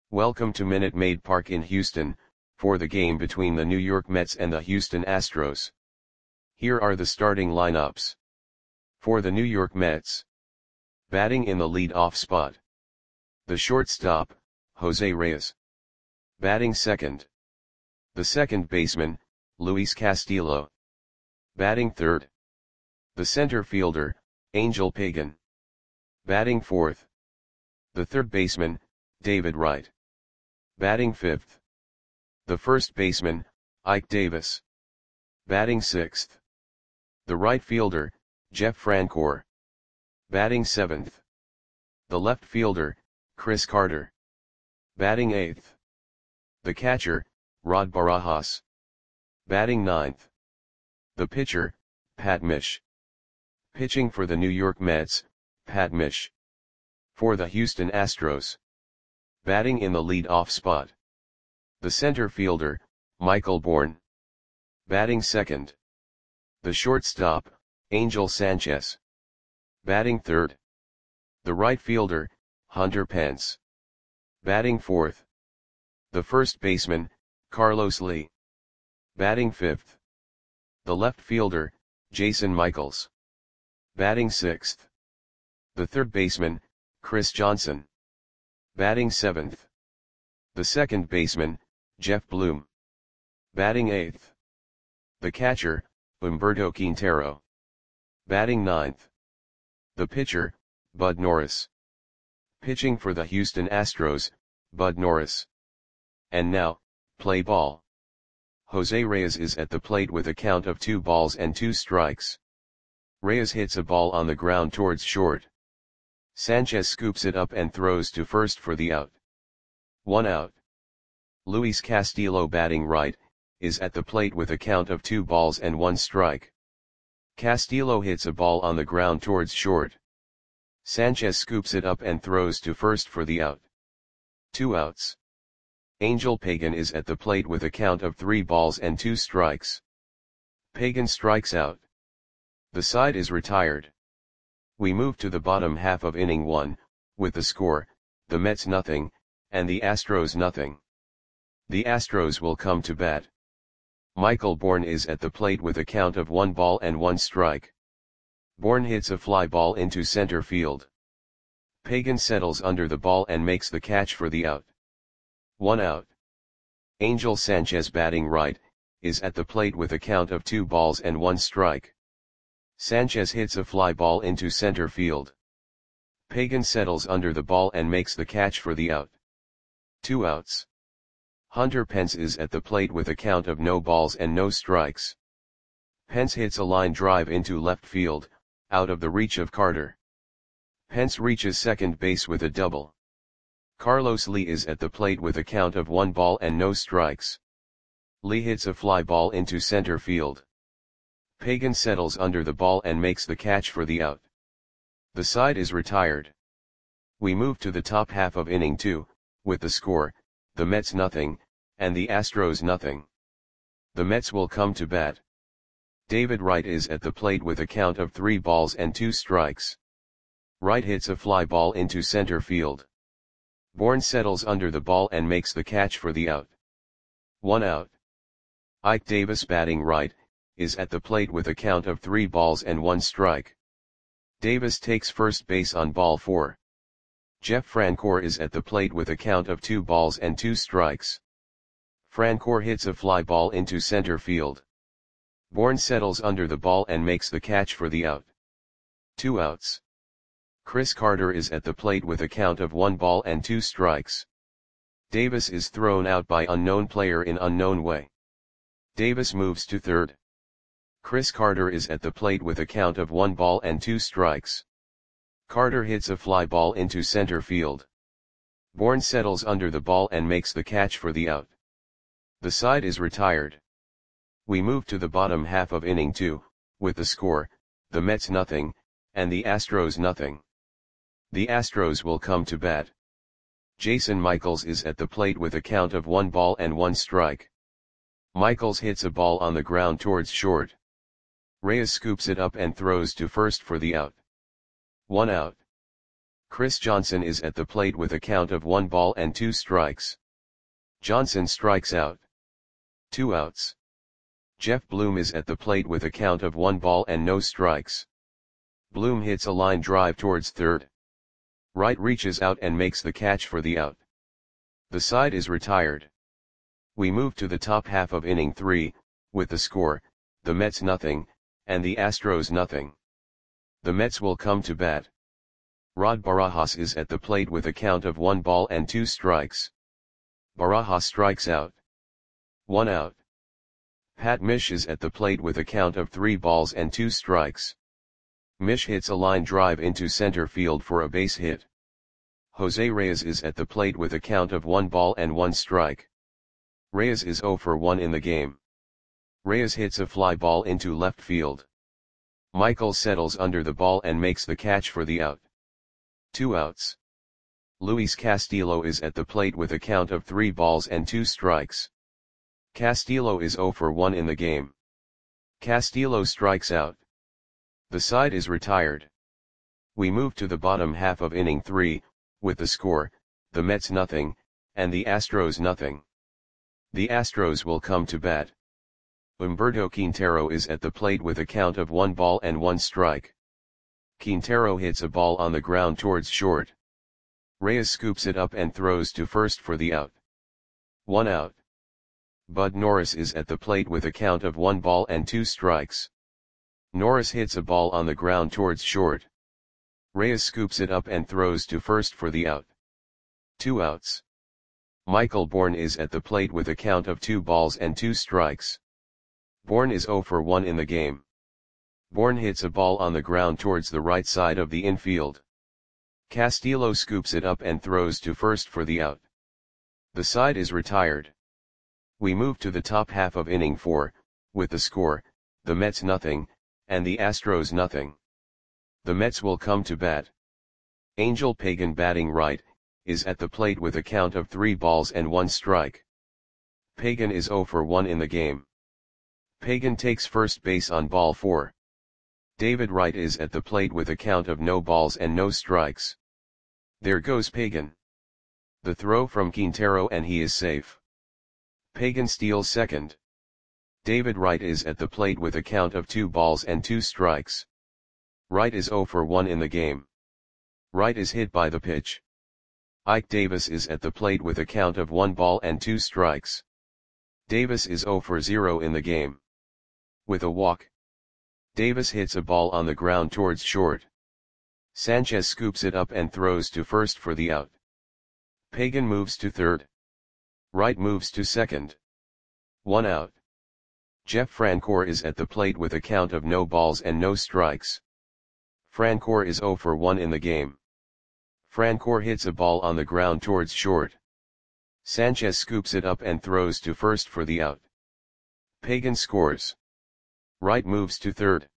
Welcome to Minute Maid Park in Houston, for the game between the New York Mets and the Houston Astros. Here are the starting lineups. For the New York Mets. Batting in the lead-off spot. The shortstop, Jose Reyes. Batting second. The second baseman, Luis Castillo. Batting third. The center fielder, Angel Pagan. Batting fourth. The third baseman, David Wright. Batting fifth. The first baseman, Ike Davis. Batting sixth. The right fielder, Jeff Francoeur. Batting seventh. The left fielder, Chris Carter. Batting eighth. The catcher, Rod Barajas. Batting ninth. The pitcher, Pat Mish. Pitching for the New York Mets, Pat Mish. For the Houston Astros. Batting in the lead-off spot. The center fielder, Michael Bourn. Batting second. The shortstop, Angel Sanchez. Batting third. The right fielder, Hunter Pence. Batting fourth. The first baseman, Carlos Lee. Batting fifth. The left fielder, Jason Michaels. Batting sixth. The third baseman, Chris Johnson. Batting seventh. The second baseman, Jeff Bloom. Batting eighth. The catcher, Humberto Quintero. Batting ninth. The pitcher, Bud Norris. Pitching for the Houston Astros, Bud Norris. And now, play ball. Jose Reyes is at the plate with a count of 2 balls and 2 strikes. Reyes hits a ball on the ground towards short. Sanchez scoops it up and throws to first for the out. 1 out. Luis Castillo, batting right, is at the plate with a count of 2 balls and 1 strike. Castillo hits a ball on the ground towards short. Sanchez scoops it up and throws to first for the out. 2 outs. Angel Pagan is at the plate with a count of 3 balls and 2 strikes. Pagan strikes out. The side is retired. We move to the bottom half of inning 1, with the score, the Mets nothing, and the Astros nothing. The Astros will come to bat. Michael Bourn is at the plate with a count of 1 ball and 1 strike. Bourn hits a fly ball into center field. Pagan settles under the ball and makes the catch for the out. 1 out. Angel Sanchez, batting right, is at the plate with a count of 2 balls and 1 strike. Sanchez hits a fly ball into center field. Pagan settles under the ball and makes the catch for the out. 2 outs. Hunter Pence is at the plate with a count of no balls and no strikes. Pence hits a line drive into left field, out of the reach of Carter. Pence reaches second base with a double. Carlos Lee is at the plate with a count of 1 ball and no strikes. Lee hits a fly ball into center field. Pagan settles under the ball and makes the catch for the out. The side is retired. We move to the top half of inning 2, with the score, the Mets nothing, and the Astros nothing. The Mets will come to bat. David Wright is at the plate with a count of 3 balls and 2 strikes. Wright hits a fly ball into center field. Bourn settles under the ball and makes the catch for the out. 1 out. Ike Davis, batting right, is at the plate with a count of 3 balls and 1 strike. Davis takes first base on ball 4. Jeff Francoeur is at the plate with a count of 2 balls and 2 strikes. Francoeur hits a fly ball into center field. Bourn settles under the ball and makes the catch for the out. 2 outs. Chris Carter is at the plate with a count of 1 ball and 2 strikes. Davis is thrown out by unknown player in unknown way. Davis moves to third. Chris Carter is at the plate with a count of 1 ball and 2 strikes. Carter hits a fly ball into center field. Bourn settles under the ball and makes the catch for the out. The side is retired. We move to the bottom half of inning 2, with the score, the Mets nothing, and the Astros nothing. The Astros will come to bat. Jason Michaels is at the plate with a count of 1 ball and 1 strike. Michaels hits a ball on the ground towards short. Reyes scoops it up and throws to first for the out. 1 out. Chris Johnson is at the plate with a count of 1 ball and 2 strikes. Johnson strikes out. 2 outs. Jeff Bloom is at the plate with a count of 1 ball and no strikes. Bloom hits a line drive towards third. Wright reaches out and makes the catch for the out. The side is retired. We move to the top half of inning 3, with the score, the Mets nothing, and the Astros nothing. The Mets will come to bat. Rod Barajas is at the plate with a count of 1 ball and 2 strikes. Barajas strikes out. 1 out. Pat Mish is at the plate with a count of 3 balls and 2 strikes. Mish hits a line drive into center field for a base hit. Jose Reyes is at the plate with a count of 1 ball and 1 strike. Reyes is 0 for 1 in the game. Reyes hits a fly ball into left field. Michael settles under the ball and makes the catch for the out. 2 outs. Luis Castillo is at the plate with a count of 3 balls and 2 strikes. Castillo is 0 for 1 in the game. Castillo strikes out. The side is retired. We move to the bottom half of inning 3, with the score, the Mets nothing, and the Astros nothing. The Astros will come to bat. Humberto Quintero is at the plate with a count of 1 ball and 1 strike. Quintero hits a ball on the ground towards short. Reyes scoops it up and throws to first for the out. 1 out. Bud Norris is at the plate with a count of 1 ball and 2 strikes. Norris hits a ball on the ground towards short. Reyes scoops it up and throws to first for the out. 2 outs. Michael Bourne is at the plate with a count of 2 balls and 2 strikes. Bourne is 0 for 1 in the game. Bourne hits a ball on the ground towards the right side of the infield. Castillo scoops it up and throws to first for the out. The side is retired. We move to the top half of inning 4, with the score, the Mets nothing, and the Astros nothing. The Mets will come to bat. Angel Pagan, batting right, is at the plate with a count of 3 balls and 1 strike. Pagan is 0 for 1 in the game. Pagan takes first base on ball 4. David Wright is at the plate with a count of no balls and no strikes. There goes Pagan. The throw from Quintero and he is safe. Pagan steals second. David Wright is at the plate with a count of 2 balls and 2 strikes. Wright is 0 for 1 in the game. Wright is hit by the pitch. Ike Davis is at the plate with a count of 1 ball and 2 strikes. Davis is 0 for 0 in the game. With a walk. Davis hits a ball on the ground towards short. Sanchez scoops it up and throws to first for the out. Pagan moves to third. Wright moves to second. 1 out. Jeff Francoeur is at the plate with a count of no balls and no strikes. Francoeur is 0 for 1 in the game. Francoeur hits a ball on the ground towards short. Sanchez scoops it up and throws to first for the out. Pagan scores. Wright moves to third.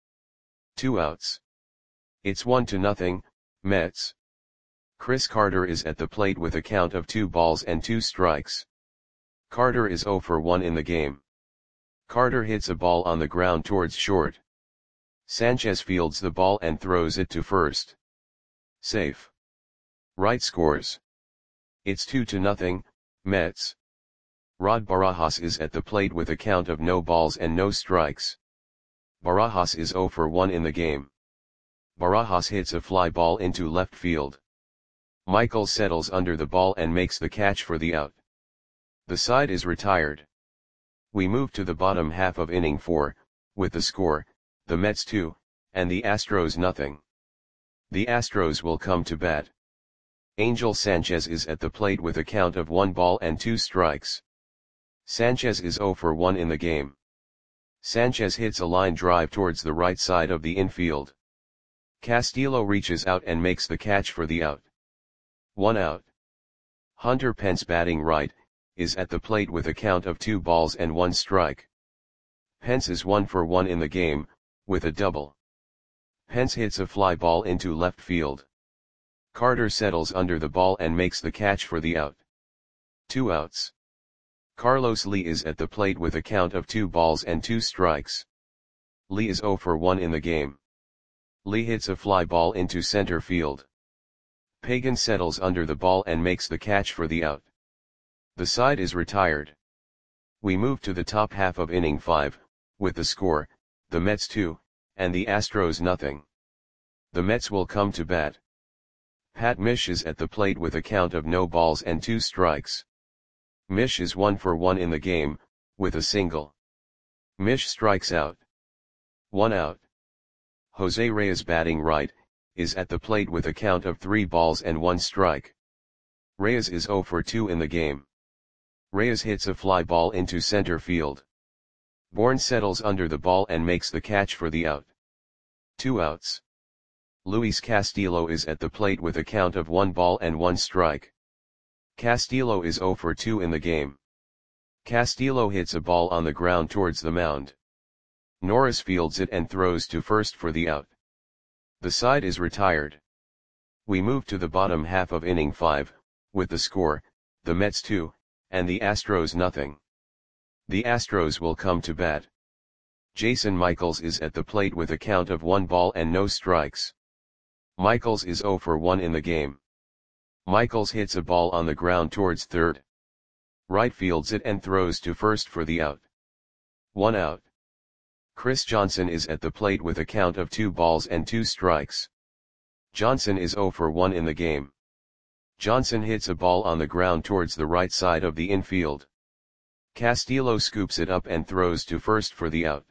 2 outs. It's 1-0, Mets. Chris Carter is at the plate with a count of 2 balls and 2 strikes. Carter is 0 for 1 in the game. Carter hits a ball on the ground towards short. Sanchez fields the ball and throws it to first. Safe. Wright scores. It's 2-0, Mets. Rod Barajas is at the plate with a count of no balls and no strikes. Barajas is 0 for 1 in the game. Barajas hits a fly ball into left field. Michael settles under the ball and makes the catch for the out. The side is retired. We move to the bottom half of inning 4, with the score, the Mets 2, and the Astros nothing. The Astros will come to bat. Angel Sanchez is at the plate with a count of 1 ball and 2 strikes. Sanchez is 0 for 1 in the game. Sanchez hits a line drive towards the right side of the infield. Castillo reaches out and makes the catch for the out. 1 out. Hunter Pence, batting right, is at the plate with a count of 2 balls and 1 strike. Pence is 1 for 1 in the game, with a double. Pence hits a fly ball into left field. Carter settles under the ball and makes the catch for the out. 2 outs. Carlos Lee is at the plate with a count of 2 balls and 2 strikes. Lee is 0 for 1 in the game. Lee hits a fly ball into center field. Pagan settles under the ball and makes the catch for the out. The side is retired. We move to the top half of inning 5, with the score, the Mets 2, and the Astros nothing. The Mets will come to bat. Pat Mish is at the plate with a count of no balls and 2 strikes. Mish is 1 for 1 in the game, with a single. Mish strikes out. 1 out. Jose Reyes, batting right, is at the plate with a count of 3 balls and 1 strike. Reyes is 0 for 2 in the game. Reyes hits a fly ball into center field. Bourne settles under the ball and makes the catch for the out. 2 outs. Luis Castillo is at the plate with a count of 1 ball and 1 strike. Castillo is 0 for 2 in the game. Castillo hits a ball on the ground towards the mound. Norris fields it and throws to first for the out. The side is retired. We move to the bottom half of inning 5, with the score, the Mets 2, and the Astros nothing. The Astros will come to bat. Jason Michaels is at the plate with a count of 1 ball and no strikes. Michaels is 0 for 1 in the game. Michaels hits a ball on the ground towards third. Right fields it and throws to first for the out. 1 out. Chris Johnson is at the plate with a count of 2 balls and 2 strikes. Johnson is 0 for 1 in the game. Johnson hits a ball on the ground towards the right side of the infield. Castillo scoops it up and throws to first for the out.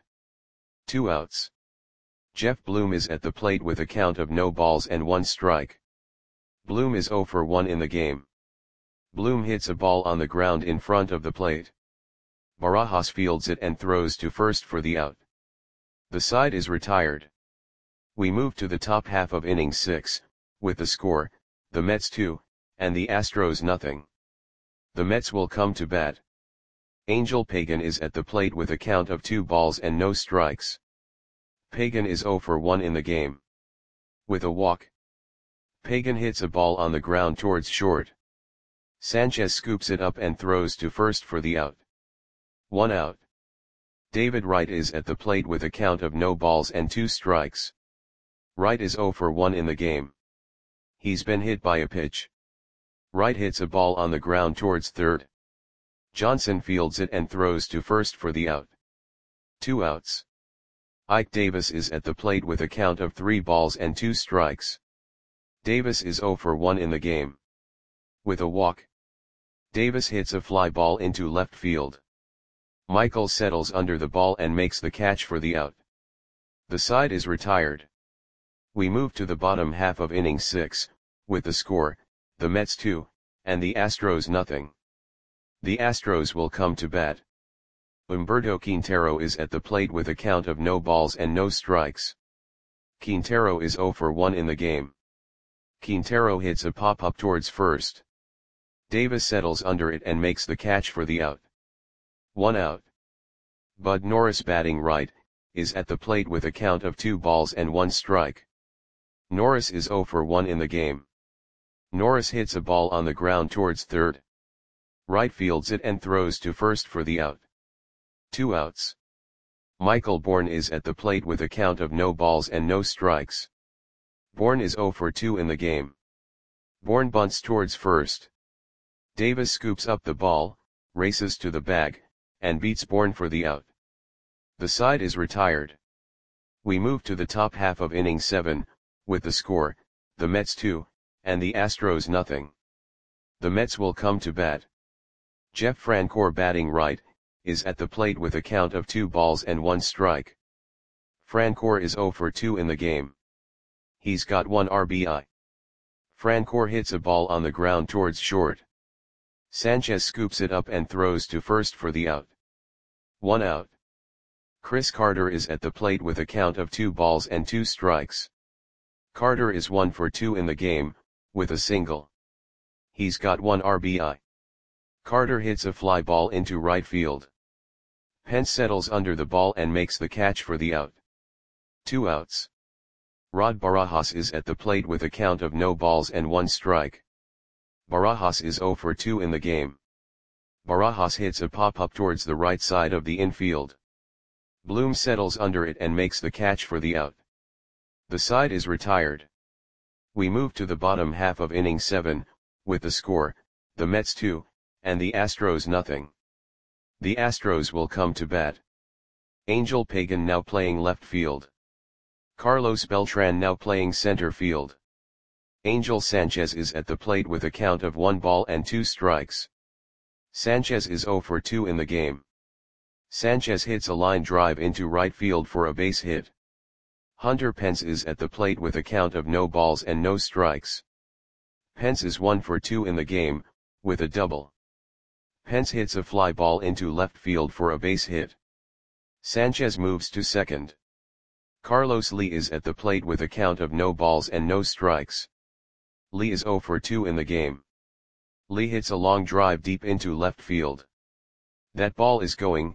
2 outs. Jeff Bloom is at the plate with a count of no balls and 1 strike. Bloom is 0 for 1 in the game. Bloom hits a ball on the ground in front of the plate. Barajas fields it and throws to first for the out. The side is retired. We move to the top half of inning 6, with the score, the Mets 2, and the Astros nothing. The Mets will come to bat. Angel Pagan is at the plate with a count of 2 balls and no strikes. Pagan is 0 for 1 in the game. With a walk. Pagan hits a ball on the ground towards short. Sanchez scoops it up and throws to first for the out. 1 out. David Wright is at the plate with a count of no balls and 2 strikes. Wright is 0 for 1 in the game. He's been hit by a pitch. Wright hits a ball on the ground towards third. Johnson fields it and throws to first for the out. 2 outs. Ike Davis is at the plate with a count of 3 balls and 2 strikes. Davis is 0 for 1 in the game. With a walk. Davis hits a fly ball into left field. Michael settles under the ball and makes the catch for the out. The side is retired. We move to the bottom half of inning 6, with the score, the Mets 2, and the Astros nothing. The Astros will come to bat. Humberto Quintero is at the plate with a count of no balls and no strikes. Quintero is 0 for 1 in the game. Quintero hits a pop-up towards first. Davis settles under it and makes the catch for the out. 1 out. Bud Norris, batting right, is at the plate with a count of 2 balls and 1 strike. Norris is 0 for 1 in the game. Norris hits a ball on the ground towards third. Right fields it and throws to first for the out. 2 outs. Michael Bourne is at the plate with a count of no balls and no strikes. Bourne is 0 for 2 in the game. Bourne bunts towards first. Davis scoops up the ball, races to the bag, and beats Bourne for the out. The side is retired. We move to the top half of inning 7, with the score, the Mets 2, and the Astros nothing. The Mets will come to bat. Jeff Francoeur, batting right, is at the plate with a count of 2 balls and 1 strike. Francoeur is 0 for 2 in the game. He's got 1 RBI. Francoeur hits a ball on the ground towards short. Sanchez scoops it up and throws to first for the out. 1 out. Chris Carter is at the plate with a count of 2 balls and 2 strikes. Carter is 1 for 2 in the game, with a single. He's got 1 RBI. Carter hits a fly ball into right field. Pence settles under the ball and makes the catch for the out. 2 outs. Rod Barajas is at the plate with a count of no balls and 1 strike. Barajas is 0 for 2 in the game. Barajas hits a pop-up towards the right side of the infield. Bloom settles under it and makes the catch for the out. The side is retired. We move to the bottom half of inning 7, with the score, the Mets 2, and the Astros nothing. The Astros will come to bat. Angel Pagan now playing left field. Carlos Beltran now playing center field. Angel Sanchez is at the plate with a count of 1 ball and 2 strikes. Sanchez is 0 for 2 in the game. Sanchez hits a line drive into right field for a base hit. Hunter Pence is at the plate with a count of no balls and no strikes. Pence is 1 for 2 in the game, with a double. Pence hits a fly ball into left field for a base hit. Sanchez moves to second. Carlos Lee is at the plate with a count of no balls and no strikes. Lee is 0 for 2 in the game. Lee hits a long drive deep into left field. That ball is gone.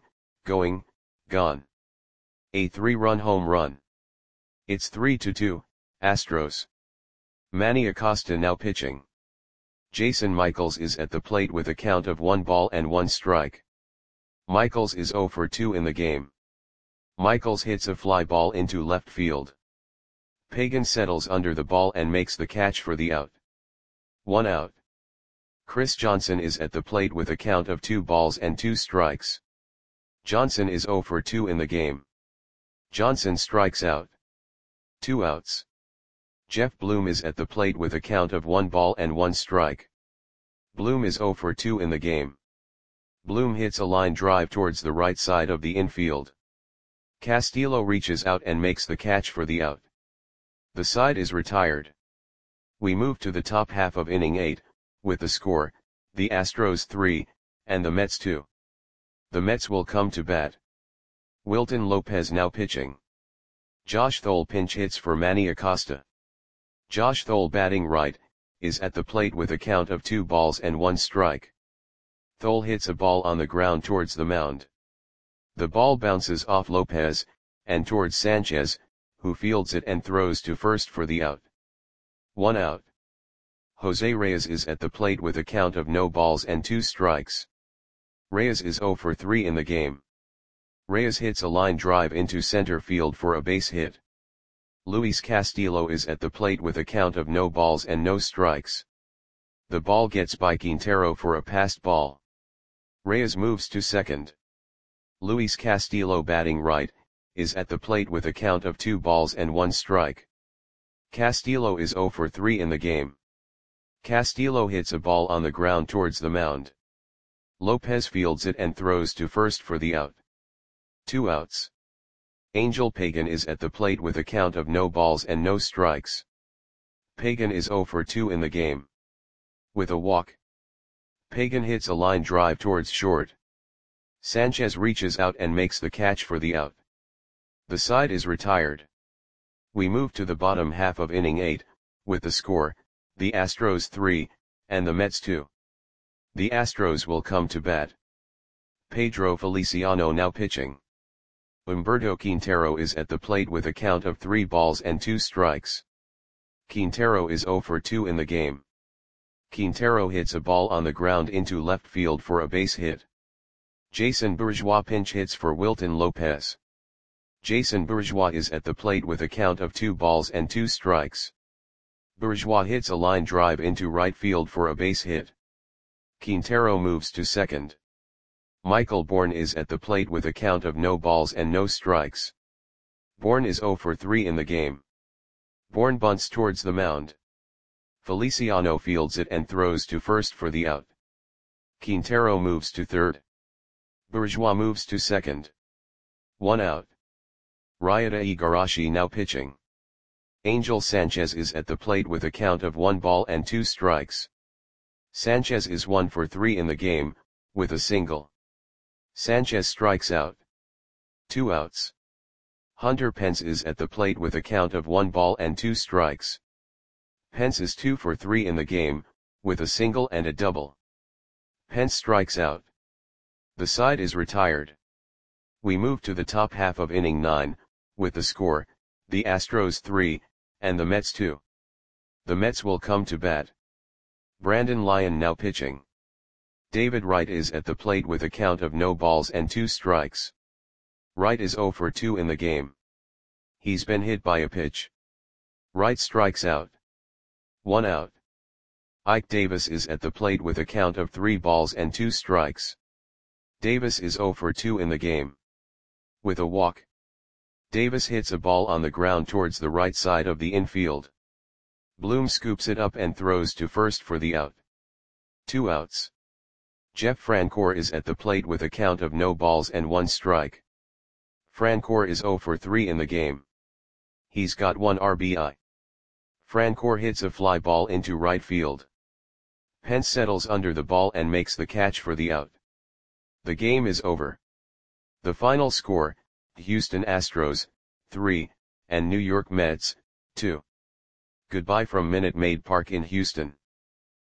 A 3-run home run. It's 3-2, Astros. Manny Acosta now pitching. Jason Michaels is at the plate with a count of 1 ball and 1 strike. Michaels is 0 for 2 in the game. Michaels hits a fly ball into left field. Pagan settles under the ball and makes the catch for the out. 1 out. Chris Johnson is at the plate with a count of 2 balls and 2 strikes. Johnson is 0 for 2 in the game. Johnson strikes out. 2 outs. Jeff Bloom is at the plate with a count of 1 ball and 1 strike. Bloom is 0 for 2 in the game. Bloom hits a line drive towards the right side of the infield. Castillo reaches out and makes the catch for the out. The side is retired. We move to the top half of inning 8, with the score, the Astros 3, and the Mets 2. The Mets will come to bat. Wilton Lopez now pitching. Josh Thole pinch hits for Manny Acosta. Josh Thole batting right, is at the plate with a count of 2 balls and 1 strike. Thole hits a ball on the ground towards the mound. The ball bounces off Lopez, and towards Sanchez, who fields it and throws to first for the out. 1 out. Jose Reyes is at the plate with a count of no balls and 2 strikes. Reyes is 0 for 3 in the game. Reyes hits a line drive into center field for a base hit. Luis Castillo is at the plate with a count of no balls and no strikes. The ball gets by Quintero for a passed ball. Reyes moves to second. Luis Castillo batting right, is at the plate with a count of 2 balls and 1 strike. Castillo is 0 for 3 in the game. Castillo hits a ball on the ground towards the mound. Lopez fields it and throws to first for the out. 2 outs. Angel Pagan is at the plate with a count of no balls and no strikes. Pagan is 0 for 2 in the game. With a walk. Pagan hits a line drive towards short. Sanchez reaches out and makes the catch for the out. The side is retired. We move to the bottom half of inning 8, with the score, the Astros 3, and the Mets 2. The Astros will come to bat. Pedro Feliciano now pitching. Humberto Quintero is at the plate with a count of 3 balls and 2 strikes. Quintero is 0 for 2 in the game. Quintero hits a ball on the ground into left field for a base hit. Jason Bourgeois pinch hits for Wilton Lopez. Jason Bourgeois is at the plate with a count of 2 balls and 2 strikes. Bourgeois hits a line drive into right field for a base hit. Quintero moves to second. Michael Bourne is at the plate with a count of no balls and no strikes. Bourne is 0 for 3 in the game. Bourne bunts towards the mound. Feliciano fields it and throws to first for the out. Quintero moves to third. Bourgeois moves to second. 1 out. Ryota Igarashi now pitching. Angel Sanchez is at the plate with a count of 1 ball and 2 strikes. Sanchez is 1 for 3 in the game, with a single. Sanchez strikes out. 2 outs. Hunter Pence is at the plate with a count of 1 ball and 2 strikes. Pence is 2 for 3 in the game, with a single and a double. Pence strikes out. The side is retired. We move to the top half of inning 9, with the score, the Astros 3, and the Mets 2. The Mets will come to bat. Brandon Lyon now pitching. David Wright is at the plate with a count of no balls and 2 strikes. Wright is 0 for 2 in the game. He's been hit by a pitch. Wright strikes out. 1 out. Ike Davis is at the plate with a count of 3 balls and 2 strikes. Davis is 0 for 2 in the game. With a walk, Davis hits a ball on the ground towards the right side of the infield. Bloom scoops it up and throws to first for the out. 2 outs. Jeff Francoeur is at the plate with a count of no balls and 1 strike. Francoeur is 0 for 3 in the game. He's got 1 RBI. Francoeur hits a fly ball into right field. Pence settles under the ball and makes the catch for the out. The game is over. The final score, Houston Astros, 3, and New York Mets, 2. Goodbye from Minute Maid Park in Houston.